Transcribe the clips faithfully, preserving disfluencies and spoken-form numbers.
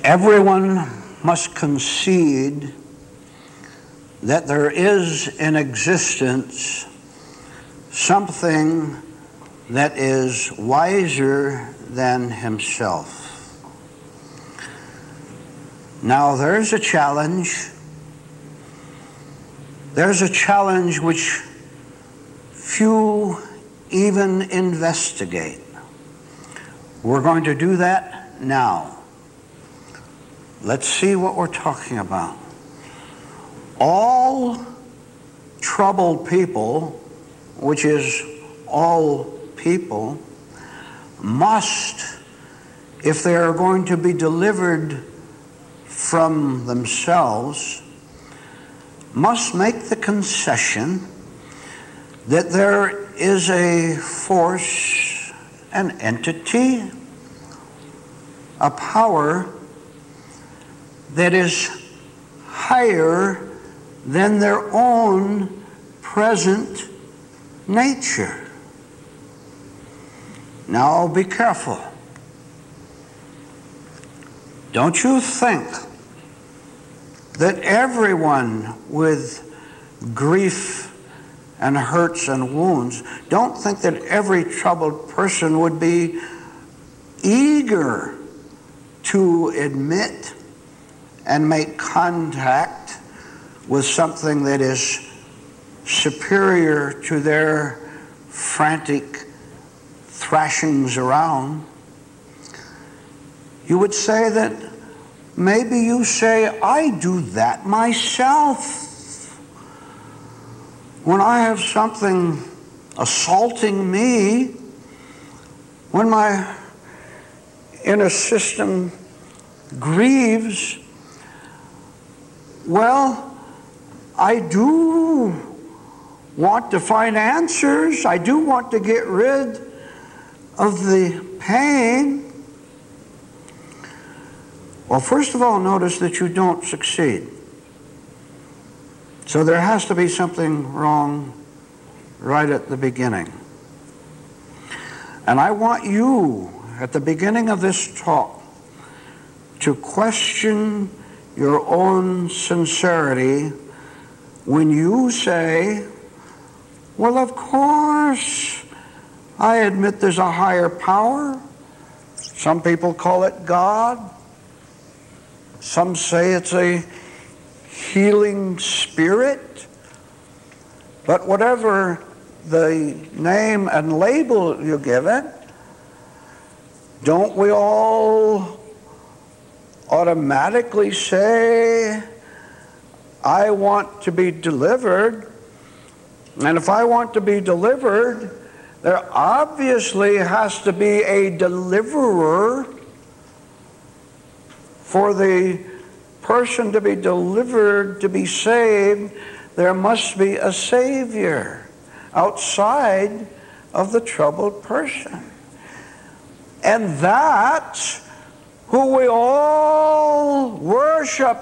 Everyone must concede that there is in existence something that is wiser than himself. Now, there's a challenge. There's a challenge which few even investigate. We're going to do that now. Let's see what we're talking about. All troubled people, which is all people, must, if they are going to be delivered from themselves, must make the concession that there is a force, an entity, a power that is higher than their own present nature. Now be careful. Don't you think that everyone with grief and hurts and wounds, don't think that every troubled person would be eager to admit and make contact with something that is superior to their frantic thrashings around. You would say that maybe you say, I do that myself. When I have something assaulting me, when my inner system grieves, well, I do want to find answers. I do want to get rid of the pain. Well, first of all, notice that you don't succeed. So there has to be something wrong right at the beginning. And I want you, at the beginning of this talk, to question your own sincerity when you say, well, of course, I admit there's a higher power. Some people call it God. Some say it's a healing spirit. But whatever the name and label you give it, don't we all automatically say, I want to be delivered? And if I want to be delivered, there obviously has to be a deliverer. For the person to be delivered, to be saved, there must be a Savior outside of the troubled person. And that's who we all worship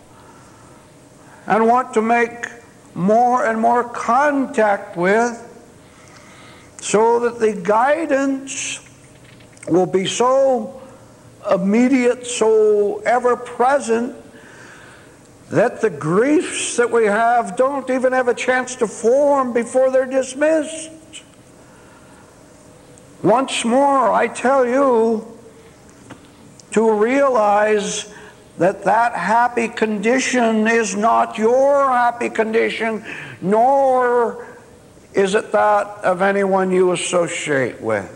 and want to make more and more contact with, so that the guidance will be so immediate, so ever-present, that the griefs that we have don't even have a chance to form before they're dismissed. Once more, I tell you, to realize that that happy condition is not your happy condition, nor is it that of anyone you associate with.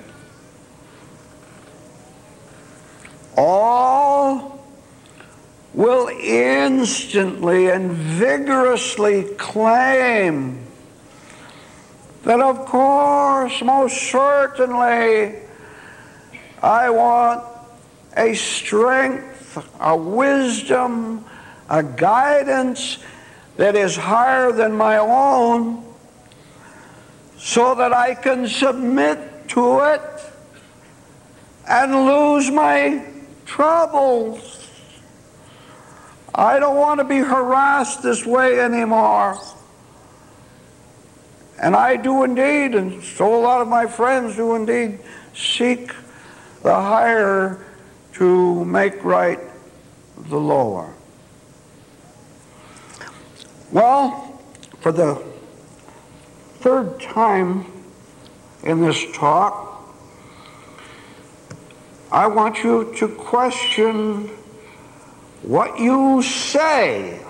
All will instantly and vigorously claim that, of course, most certainly, I want a strength, a wisdom, a guidance that is higher than my own, so that I can submit to it and lose my troubles. I don't want to be harassed this way anymore. And I do indeed, and so a lot of my friends do indeed, seek the higher to make right the lower. Well, for the third time in this talk, I want you to question what you say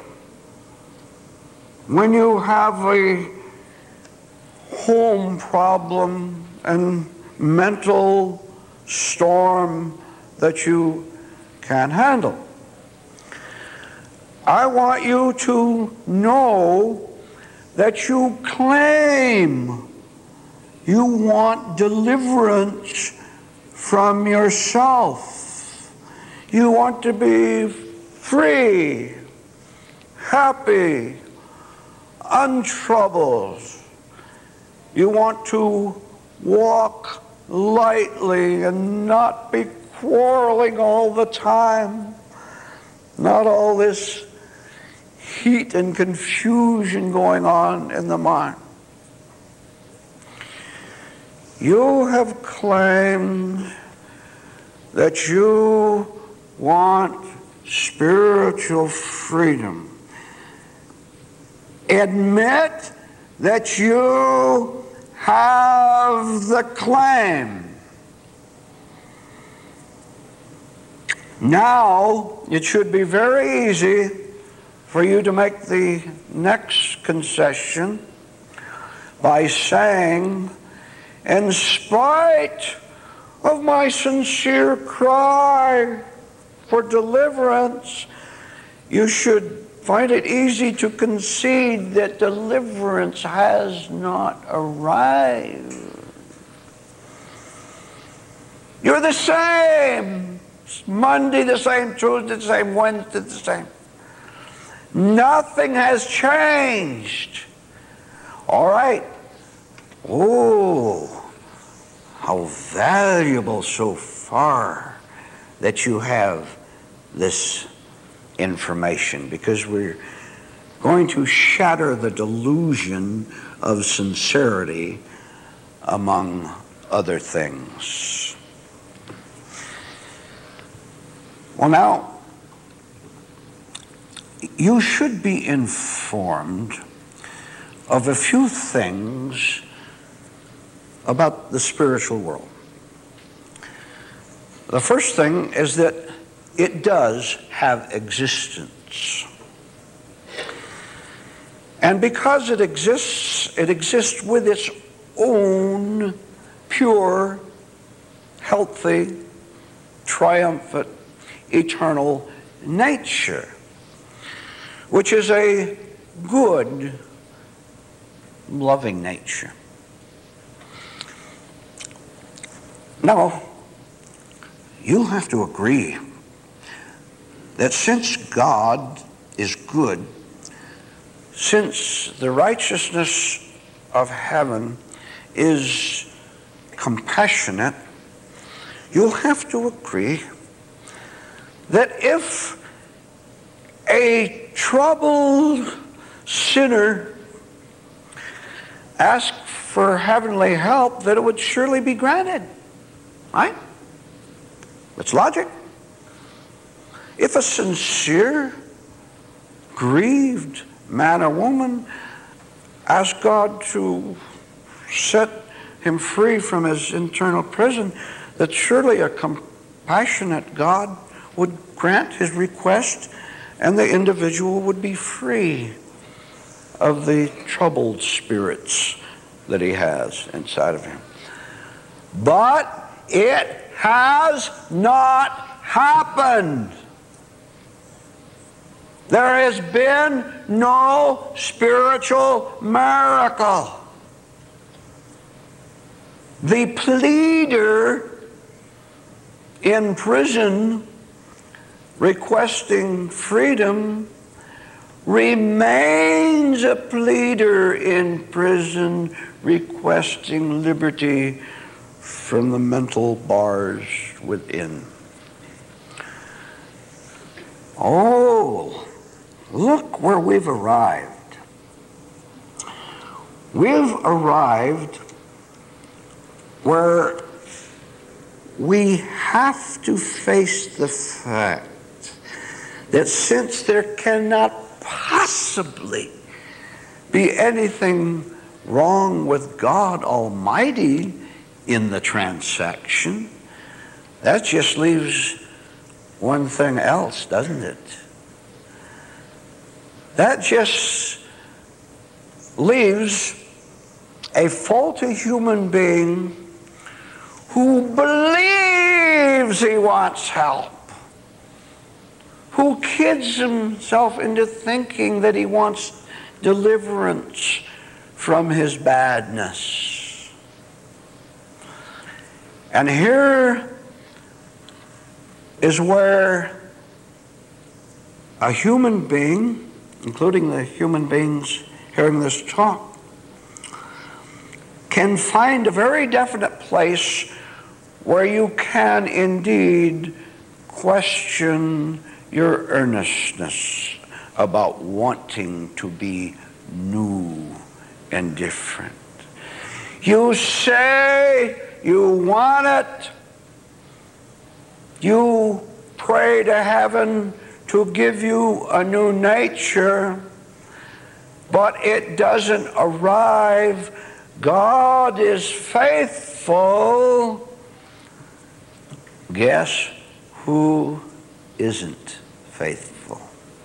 when you have a home problem and mental storm that you can't handle. I want you to know that you claim you want deliverance from yourself. You want to be free, happy, untroubled. You want to walk lightly and not be quarreling all the time. Not all this heat and confusion going on in the mind. You have claimed that you want spiritual freedom. Admit that you have the claim. Now, it should be very easy for you to make the next concession by saying, in spite of my sincere cry for deliverance, you should find it easy to concede that deliverance has not arrived. You're the same. It's Monday the same, Tuesday the same, Wednesday the same. Nothing has changed. All right. Oh, how valuable so far that you have this information, because we're going to shatter the delusion of sincerity, among other things. Well, now, you should be informed of a few things about the spiritual world. The first thing is that it does have existence. And because it exists, it exists with its own pure, healthy, triumphant, eternal nature, which is a good, loving nature. Now, you'll have to agree that since God is good, since the righteousness of heaven is compassionate, you'll have to agree that if a troubled sinner asked for heavenly help, that it would surely be granted. Right? It's logic. If a sincere, grieved man or woman asks God to set him free from his internal prison, that surely a compassionate God would grant his request and the individual would be free of the troubled spirits that he has inside of him. But it has not happened. There has been no spiritual miracle. The pleader in prison requesting freedom remains a pleader in prison requesting liberty from the mental bars within. Oh, look where we've arrived. We've arrived where we have to face the fact that since there cannot possibly be anything wrong with God Almighty in the transaction, that just leaves one thing else, doesn't it? That just leaves a faulty human being who believes he wants help, who kids himself into thinking that he wants deliverance from his badness. And here is where a human being, including the human beings hearing this talk, can find a very definite place where you can indeed question your earnestness about wanting to be new and different. You say you want it. You pray to heaven to give you a new nature, but it doesn't arrive. God is faithful. Guess who isn't faithful?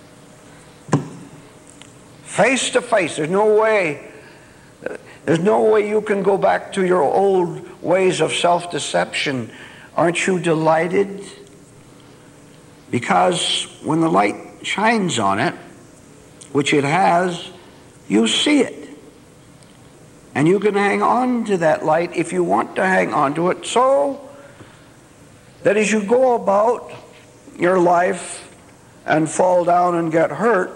Face to face. There's no way. There's no way you can go back to your old ways of self-deception. Aren't you delighted? Because when the light shines on it, which it has, you see it. And you can hang on to that light if you want to hang on to it, so that as you go about your life and fall down and get hurt,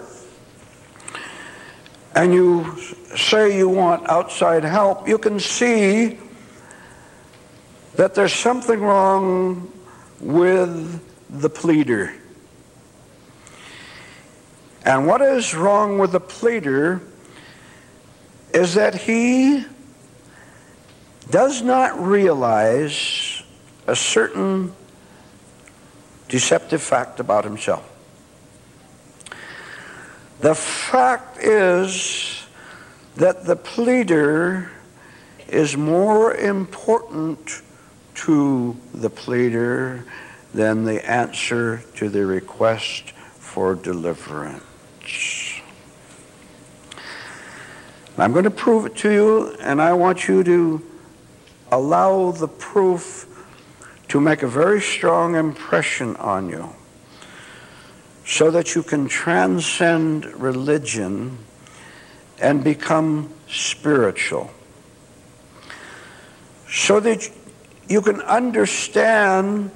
and you say you want outside help, you can see that there's something wrong with the pleader. And what is wrong with the pleader is that he does not realize a certain deceptive fact about himself. The fact is that the pleader is more important to the pleader than the answer to the request for deliverance. I'm going to prove it to you, and I want you to allow the proof to make a very strong impression on you, so that you can transcend religion and become spiritual, so that you can understand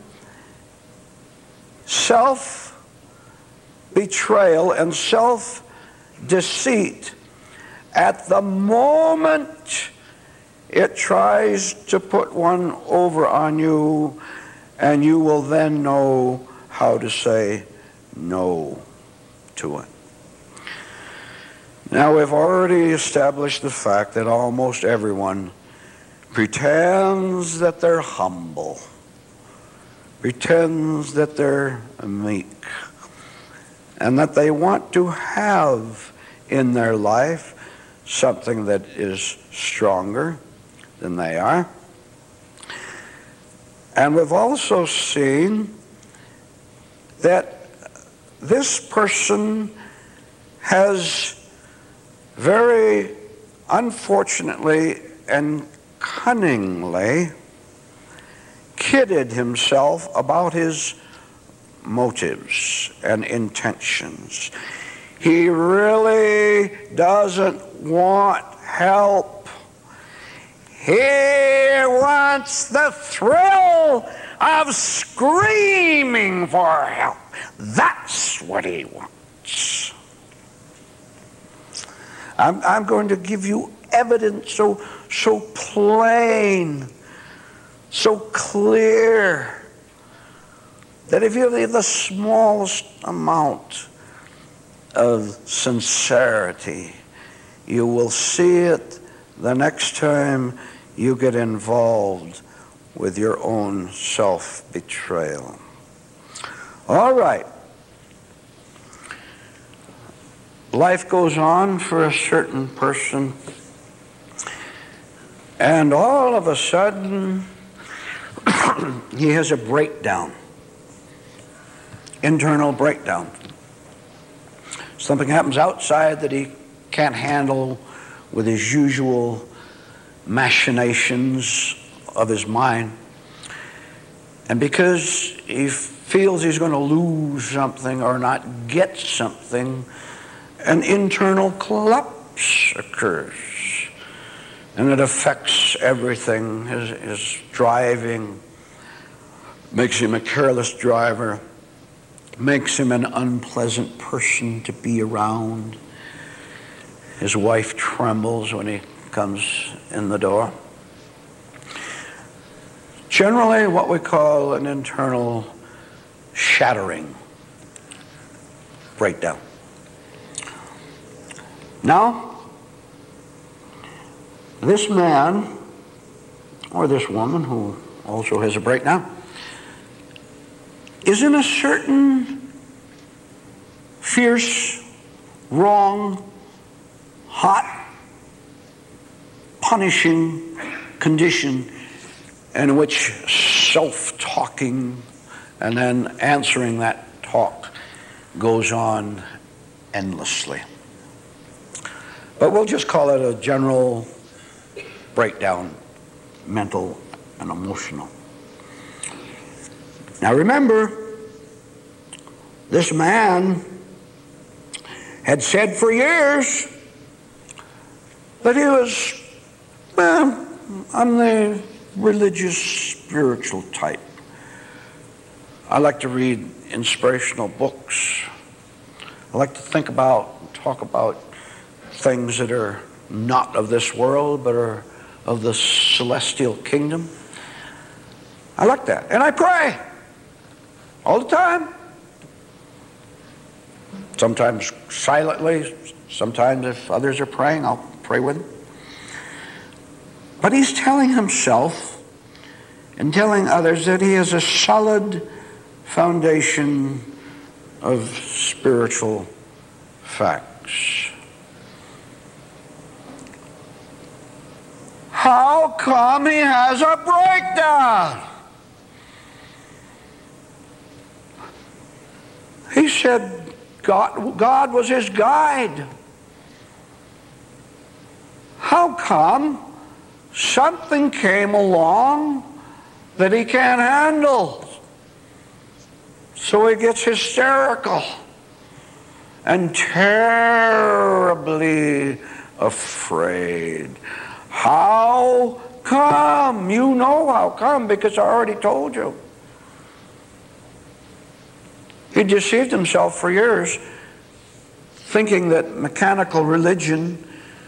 self-betrayal and self-deceit at the moment it tries to put one over on you, and you will then know how to say no to it. Now, we've already established the fact that almost everyone pretends that they're humble, pretends that they're meek, and that they want to have in their life something that is stronger than they are. And we've also seen that this person has very unfortunately and cunningly kidded himself about his motives and intentions. He really doesn't want help. He wants the thrill of screaming for help. That's what he wants. I'm, I'm going to give you evidence so, so plain, so clear, that if you have the smallest amount of sincerity, you will see it the next time you get involved with your own self-betrayal. All right. life goes on for a certain person, and all of a sudden he has a breakdown, internal breakdown. Something happens outside that he can't handle with his usual machinations of his mind. And because he feels he's going to lose something or not get something, an internal collapse occurs. And it affects everything. His, his driving makes him a careless driver, makes him an unpleasant person to be around. His wife trembles when he comes in the door. Generally, what we call an internal shattering, breakdown. Now, this man, or this woman who also has a breakdown, is in a certain fierce, wrong, hot, punishing condition in which self-talking and then answering that talk goes on endlessly. But we'll just call it a general breakdown, mental and emotional. Now remember, this man had said for years that he was, well, I'm the religious, spiritual type. I like to read inspirational books. I like to think about and talk about things that are not of this world, but are of the celestial kingdom. I like that. And I pray all the time. Sometimes silently, sometimes if others are praying, I'll pray with them. But he's telling himself and telling others that he has a solid foundation of spiritual facts. How come he has a breakdown? He said God, God was his guide. How come something came along that he can't handle? So he gets hysterical and terribly afraid. How come? You know how come, because I already told you. He deceived himself for years, thinking that mechanical religion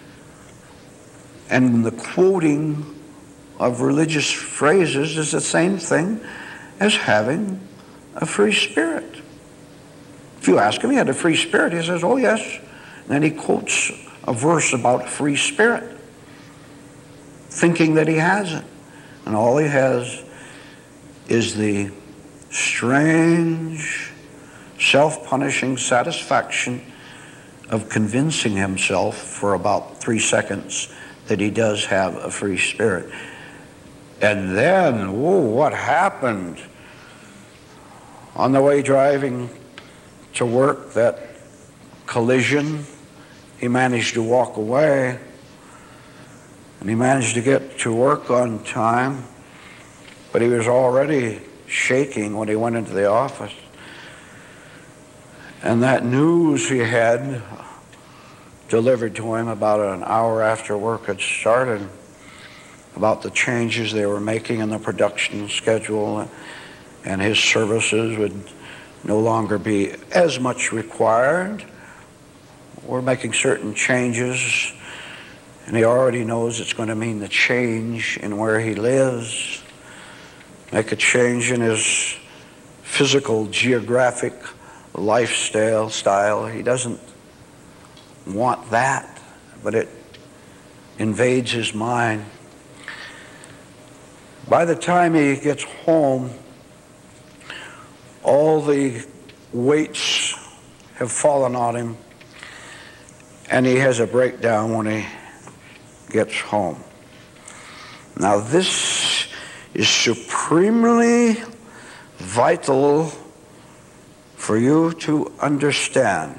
and the quoting of religious phrases is the same thing as having a free spirit. If you ask him, he had a free spirit, he says, oh yes. And then he quotes a verse about free spirit, thinking that he has it. And all he has is the strange, self-punishing satisfaction of convincing himself for about three seconds that he does have a free spirit. And then, whoa, what happened? On the way driving to work, that collision, he managed to walk away, and he managed to get to work on time, but he was already shaking when he went into the office. And that news he had delivered to him about an hour after work had started about the changes they were making in the production schedule, and his services would no longer be as much required. We're making certain changes, and he already knows it's going to mean the change in where he lives, make a change in his physical, geographic lifestyle style. He doesn't want that, but it invades his mind. By the time he gets home, all the weights have fallen on him, and he has a breakdown when he gets home. Now this is supremely vital for you to understand.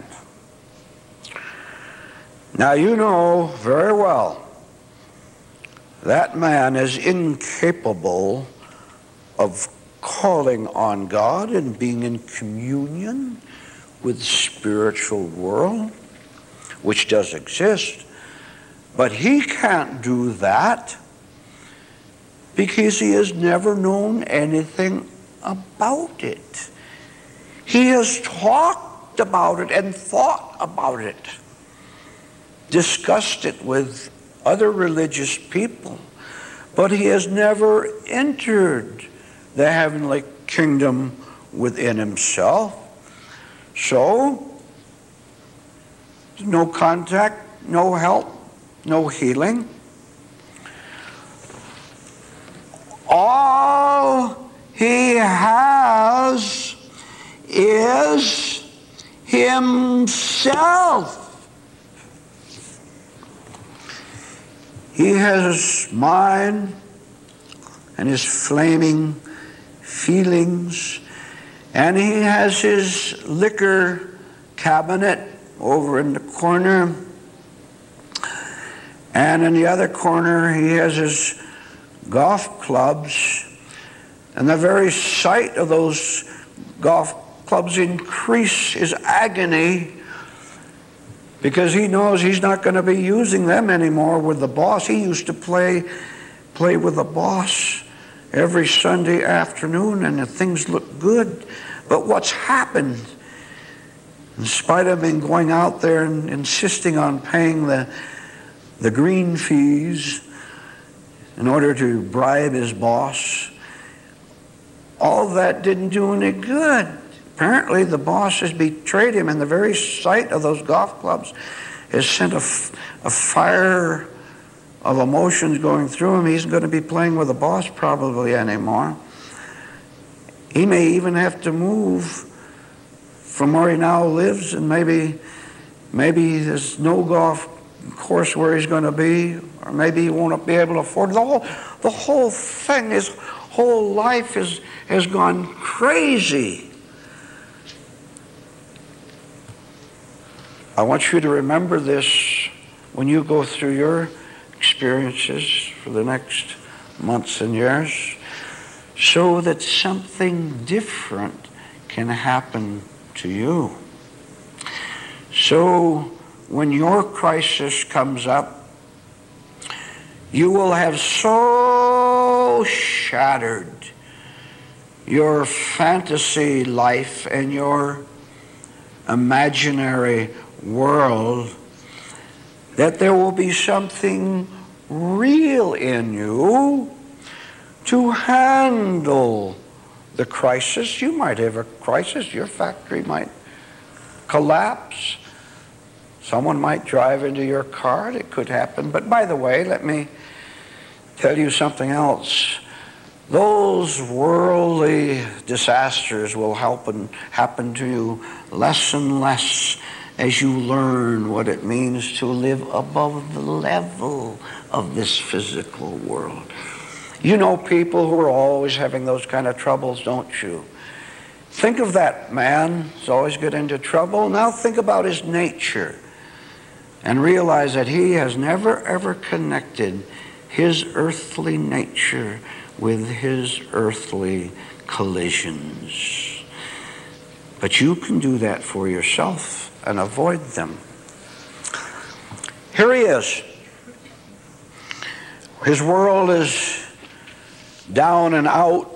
Now you know very well that man is incapable of calling on God and being in communion with the spiritual world, which does exist, but he can't do that because he has never known anything about it. He has talked about it and thought about it, discussed it with other religious people, but he has never entered the heavenly kingdom within himself. So, no contact, no help, no healing. All he has is himself. He has his mind and his flaming feelings, and he has his liquor cabinet over in the corner, and in the other corner he has his golf clubs, and the very sight of those golf clubs increase his agony, because he knows he's not going to be using them anymore with the boss. He used to play play with the boss every Sunday afternoon, and the things looked good. But what's happened, in spite of him going out there and insisting on paying the, the green fees in order to bribe his boss, all that didn't do any good. Apparently the boss has betrayed him, and the very sight of those golf clubs has sent a, a fire of emotions going through him. He's going to be playing with the boss probably anymore. He may even have to move from where he now lives, and maybe maybe there's no golf course where he's going to be, or maybe he won't be able to afford it. The whole, the whole thing, his whole life is, has gone crazy. I want you to remember this when you go through your experiences for the next months and years, so that something different can happen to you. So when your crisis comes up, you will have so shattered your fantasy life and your imaginary world that there will be something real in you to handle the crisis. You might have a crisis. Your factory might collapse. Someone might drive into your car. It could happen. But by the way, let me tell you something else. Those worldly disasters will help and happen to you less and less as you learn what it means to live above the level of this physical world. You know people who are always having those kind of troubles, don't you? Think of that man who's always getting into trouble. Now think about his nature and realize that he has never ever connected his earthly nature with his earthly collisions. But you can do that for yourself and avoid them. Here he is. His world is down and out,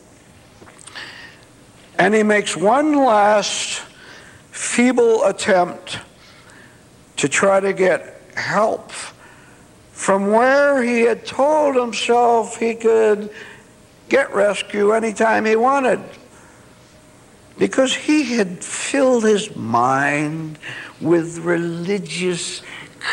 and he makes one last feeble attempt to try to get help from where he had told himself he could get rescue anytime he wanted, because he had filled his mind with religious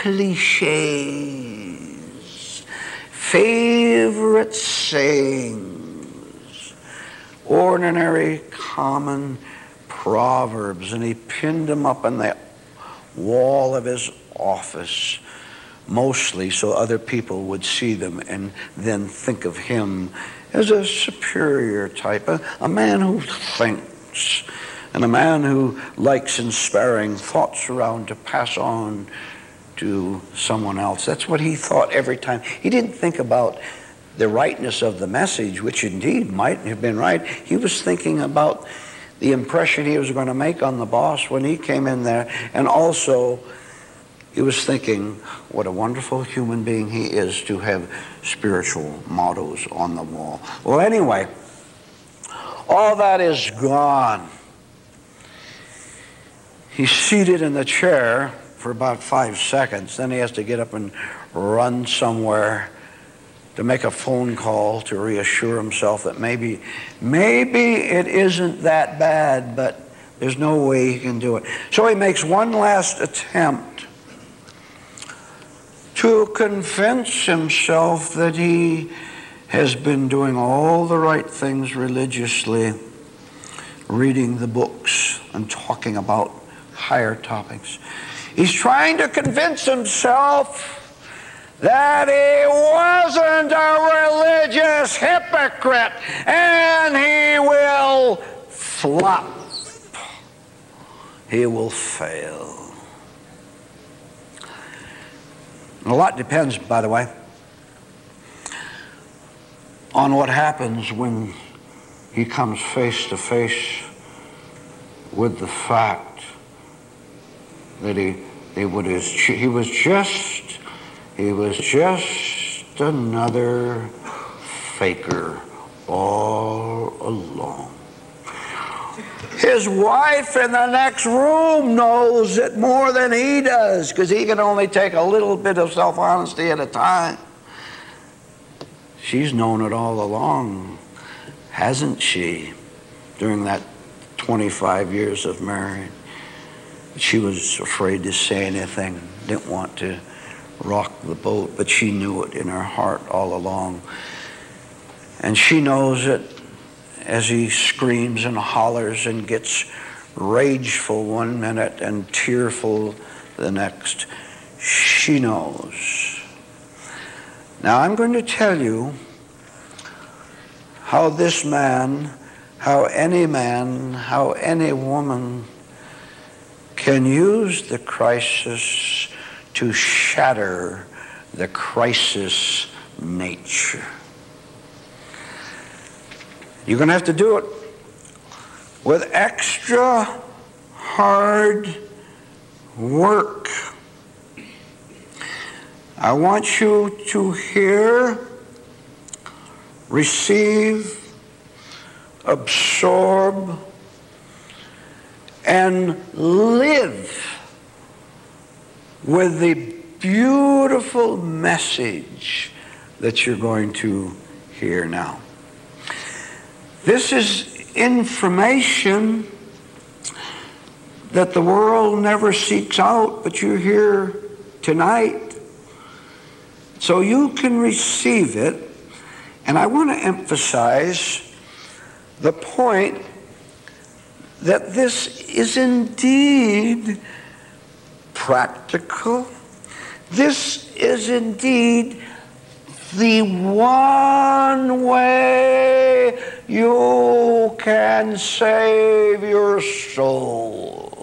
cliches, favorite sayings, ordinary common proverbs, and he pinned them up on the wall of his office, mostly so other people would see them and then think of him as a superior type, a, a man who thinks, and a man who likes inspiring thoughts around to pass on to someone else. That's what he thought every time. He didn't think about the rightness of the message, which indeed might have been right. He was thinking about the impression he was going to make on the boss when he came in there, and also he was thinking what a wonderful human being he is to have spiritual mottos on the wall. Well, anyway, all that is gone. He's seated in the chair for about five seconds. Then he has to get up and run somewhere to make a phone call to reassure himself that maybe, maybe it isn't that bad, but there's no way he can do it. So he makes one last attempt to convince himself that he has been doing all the right things religiously, reading the books and talking about higher topics. He's trying to convince himself that he wasn't a religious hypocrite, and he will flop. He will fail. And a lot depends, by the way, on what happens when he comes face to face with the fact that he, he, would, he was just He was just another faker all along. His wife in the next room knows it more than he does, because he can only take a little bit of self-honesty at a time. She's known it all along, hasn't she, during that twenty-five years of marriage? She was afraid to say anything, didn't want to rock the boat, but she knew it in her heart all along. And she knows it as he screams and hollers and gets rageful one minute and tearful the next. She knows. Now I'm going to tell you how this man, how any man, how any woman can use the crisis to shatter the crisis nature. You're going to have to do it with extra hard work. I want you to hear, receive, absorb, and live with the beautiful message that you're going to hear now. This is information that the world never seeks out, but you're here tonight, so you can receive it. And I want to emphasize the point that this is indeed practical. This is indeed the one way you can save your soul.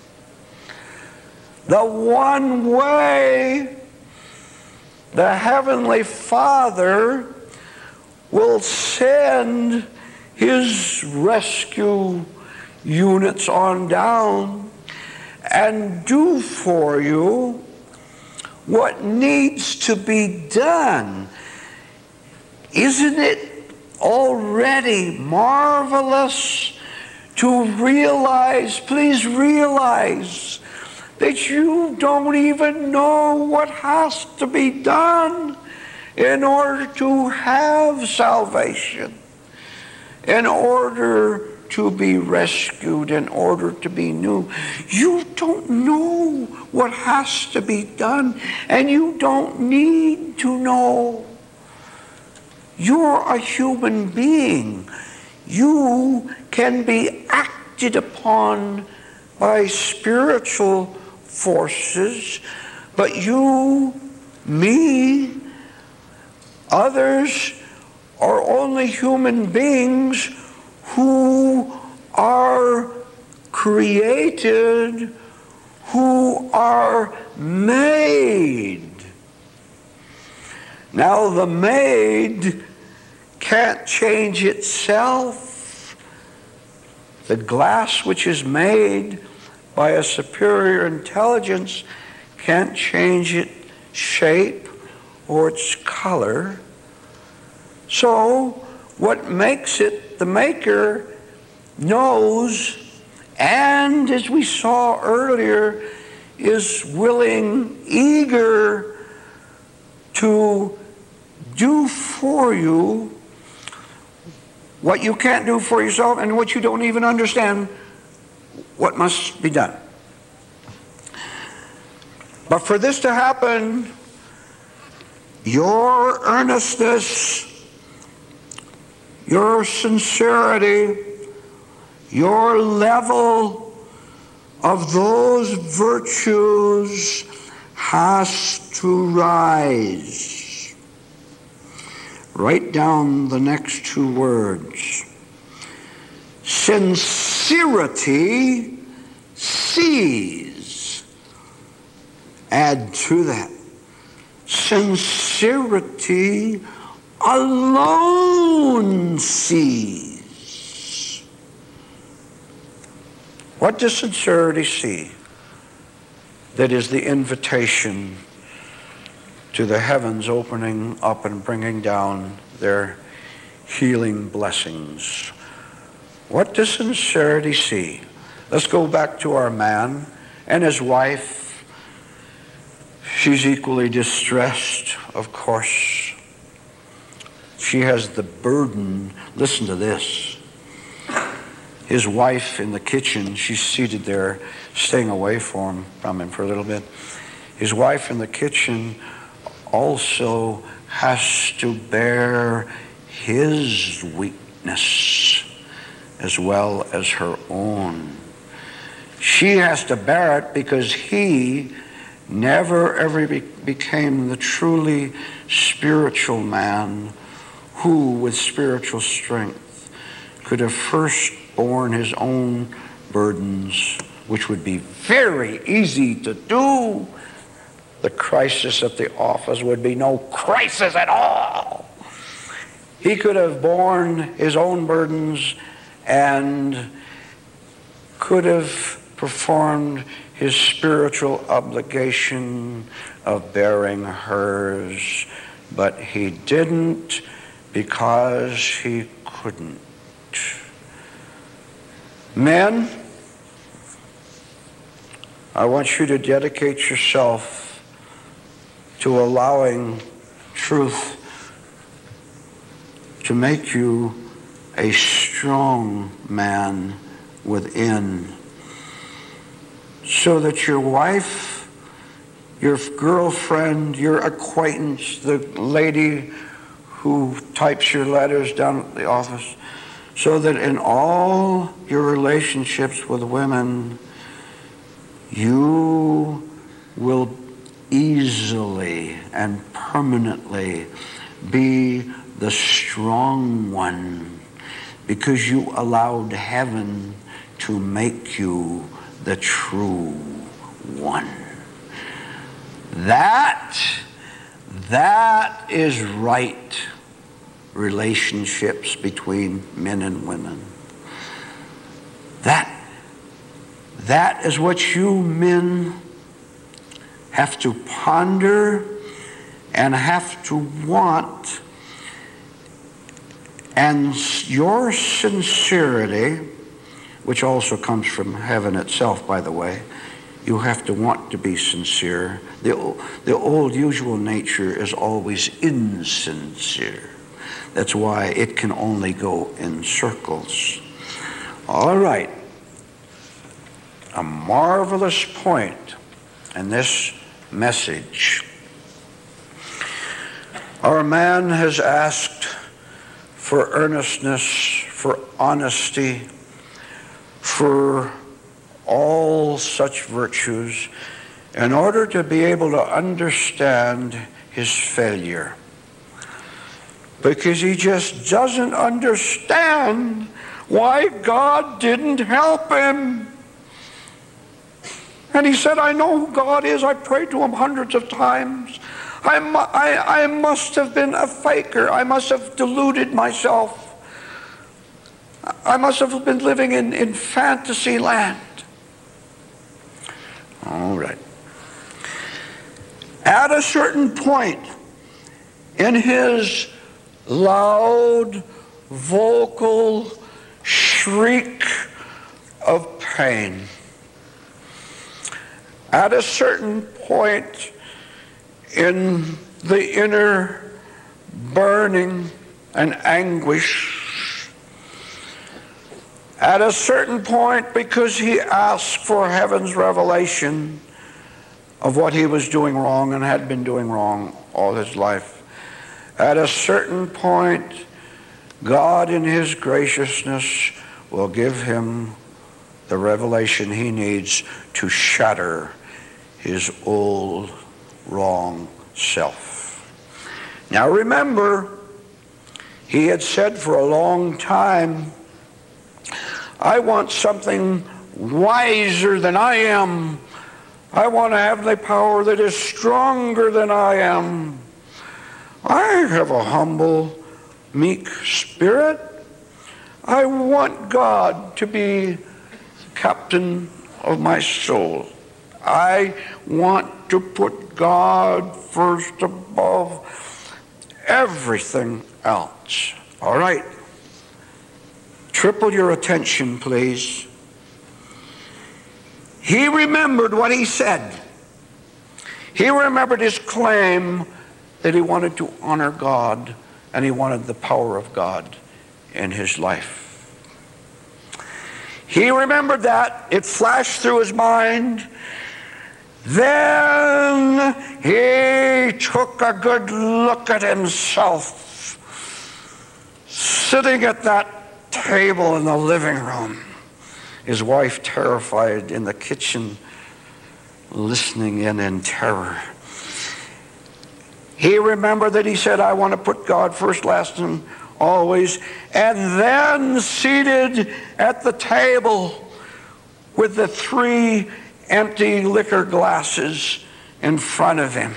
The one way the Heavenly Father will send His rescue units on down and do for you what needs to be done. Isn't it already marvelous to realize, please realize, that you don't even know what has to be done in order to have salvation, in order to be rescued, in order to be new. You don't know what has to be done, and you don't need to know. You're a human being. You can be acted upon by spiritual forces, But you, me, others are only human beings who are created, who are made. Now the made can't change itself. The glass which is made by a superior intelligence can't change its shape or its color. So what makes it, the maker knows, and as we saw earlier, is willing, eager to do for you what you can't do for yourself and what you don't even understand what must be done. But for this to happen, your earnestness, your sincerity, your level of those virtues has to rise. Write down the next two words. Sincerity sees. Add to that. Sincerity alone sees. What does sincerity see? That is the invitation to the heavens opening up and bringing down their healing blessings. What does sincerity see? Let's go back to our man and his wife. She's equally distressed, of course. She has the burden. Listen to this. His wife in the kitchen, she's seated there, staying away from him, from him for a little bit. His wife in the kitchen also has to bear his weakness as well as her own. She has to bear it because he never ever be- became the truly spiritual man who, with spiritual strength, could have first borne his own burdens, which would be very easy to do. The crisis at the office would be no crisis at all. He could have borne his own burdens and could have performed his spiritual obligation of bearing hers, but he didn't because he couldn't. Men, I want you to dedicate yourself to allowing truth to make you a strong man within, so that your wife, your girlfriend, your acquaintance, the lady who types your letters down at the office, so that in all your relationships with women, you will easily and permanently be the strong one, because you allowed heaven to make you the true one. That, that is right relationships between men and women. That, that is what you men have to ponder and have to want. And your sincerity, which also comes from heaven itself, by the way, you have to want to be sincere. The, the old usual nature is always insincere. That's why it can only go in circles. All right. A marvelous point in this message. Our man has asked for earnestness, for honesty, for all such virtues, in order to be able to understand his failure. Because he just doesn't understand why God didn't help him. And he said, I know who God is. I prayed to him hundreds of times. I, mu- I, I must have been a faker. I must have deluded myself. I must have been living in, in fantasy land. All right. At a certain point in his loud, vocal shriek of pain, at a certain point in the inner burning and anguish, at a certain point, because he asked for heaven's revelation of what he was doing wrong and had been doing wrong all his life, at a certain point, God in his graciousness will give him the revelation he needs to shatter his old wrong self. Now remember, he had said for a long time, I want something wiser than I am. I want to have the power that is stronger than I am. I have a humble, meek spirit. I want God to be captain of my soul. I want to put God first above everything else. All right. Triple your attention, please. He remembered what he said. He remembered his claim that he wanted to honor God and he wanted the power of God in his life. He remembered that. It flashed through his mind. Then he took a good look at himself sitting at that table in the living room. His wife terrified in the kitchen, listening in in terror. He remembered that he said, I want to put God first, last, and always. And then seated at the table with the three empty liquor glasses in front of him,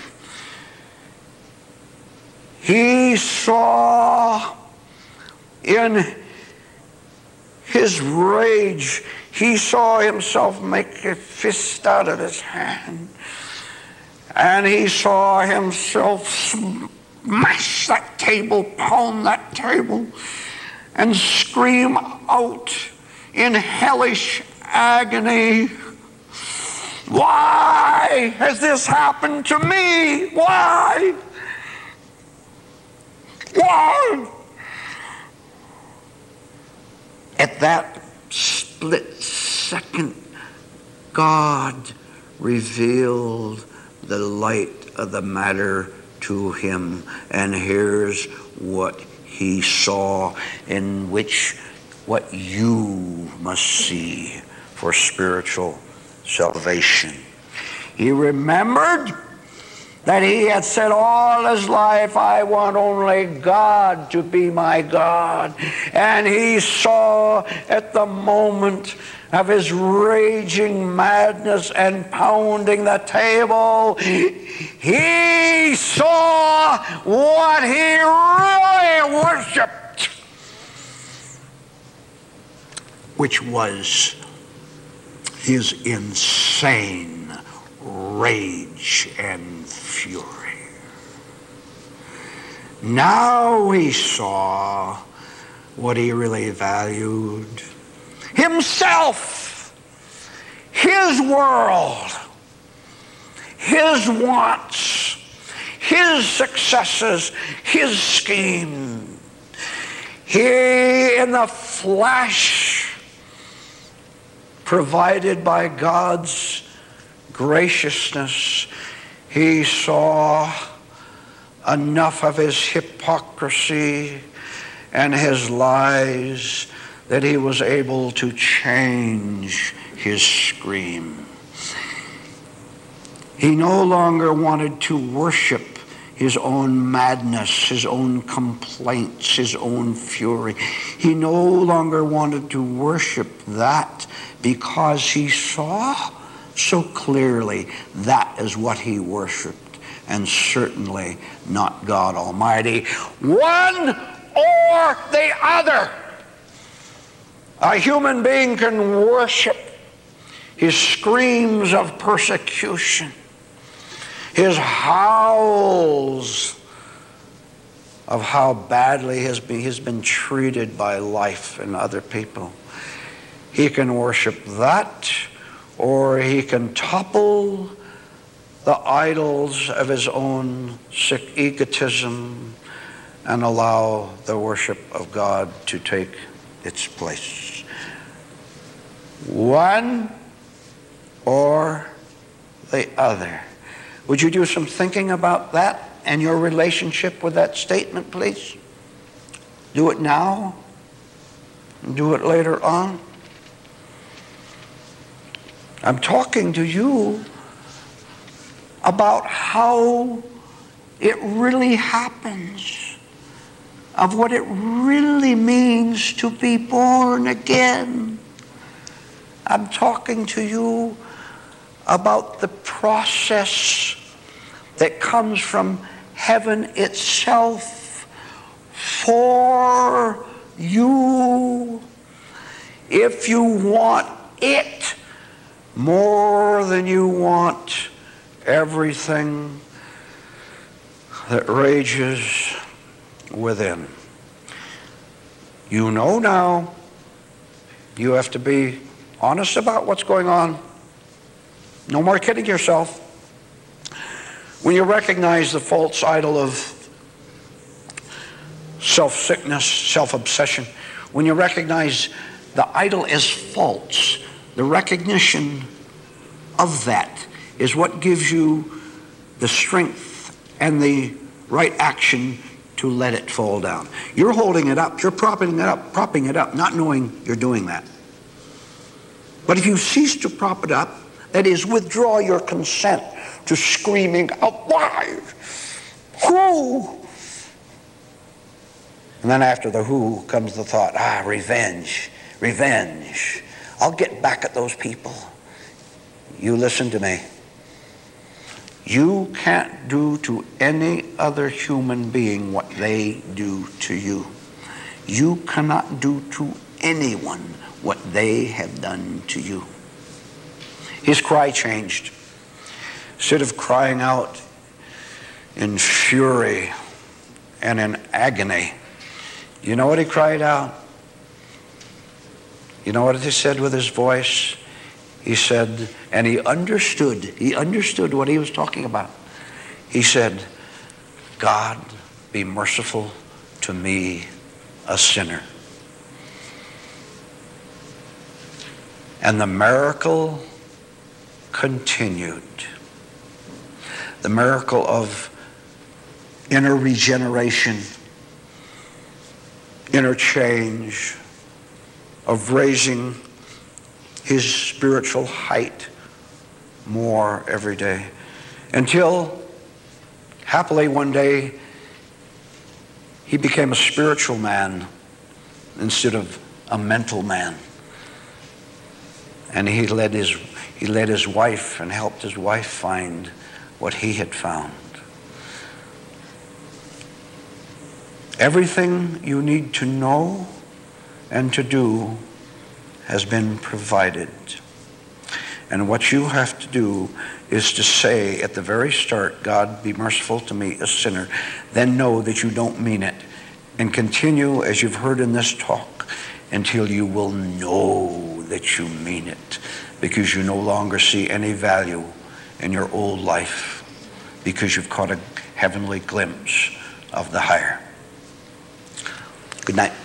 he saw in his rage, he saw himself make a fist out of his hand. And he saw himself smash that table, pound that table, and scream out in hellish agony, why has this happened to me? Why? Why? At that split second, God revealed the light of the matter to him. And here's what he saw, in which what you must see for spiritual salvation. He remembered that he had said all his life, I want only God to be my God. And he saw at the moment of his raging madness and pounding the table, he saw what he really worshiped, which was his insane rage and fury. Now he saw what he really valued. Himself, his world, his wants, his successes, his scheme. He, in the flash provided by God's graciousness, he saw enough of his hypocrisy and his lies that he was able to change his scream. He no longer wanted to worship his own madness, his own complaints, his own fury. He no longer wanted to worship that because he saw so clearly that is what he worshiped, and certainly not God Almighty. One or the other. A human being can worship his screams of persecution, his howls of how badly he has been, he's been treated by life and other people. He can worship that, or he can topple the idols of his own sick egotism and allow the worship of God to take its place. One or the other. Would you do some thinking about that and your relationship with that statement, please? Do it now. Do it later on. I'm talking to you about how it really happens, of what it really means to be born again. I'm talking to you about the process that comes from heaven itself for you. If you want it more than you want everything that rages within. You know now, you have to be honest about what's going on. No more kidding yourself. When you recognize the false idol of self-sickness, self-obsession, when you recognize the idol is false, the recognition of that is what gives you the strength and the right action to let it fall down. You're holding it up, you're propping it up, propping it up, not knowing you're doing that. But if you cease to prop it up, that is, withdraw your consent to screaming out, why? Who? And then after the who comes the thought, ah, revenge, revenge. I'll get back at those people. You listen to me. You can't do to any other human being what they do to you. You cannot do to anyone what they have done to you. His cry changed. Instead of crying out in fury and in agony, you know what he cried out? You know what he said with his voice? He said, and he understood, he understood what he was talking about. He said, God, be merciful to me, a sinner. And the miracle continued. The miracle of inner regeneration, inner change, of raising his spiritual height more every day. Until, happily one day, he became a spiritual man instead of a mental man. And he led his, he led his wife and helped his wife find what he had found. Everything you need to know and to do has been provided. And what you have to do is to say at the very start, God, be merciful to me, a sinner. Then know that you don't mean it. And continue, as you've heard in this talk, until you will know that you mean it, because you no longer see any value in your old life, because you've caught a heavenly glimpse of the higher. Good night.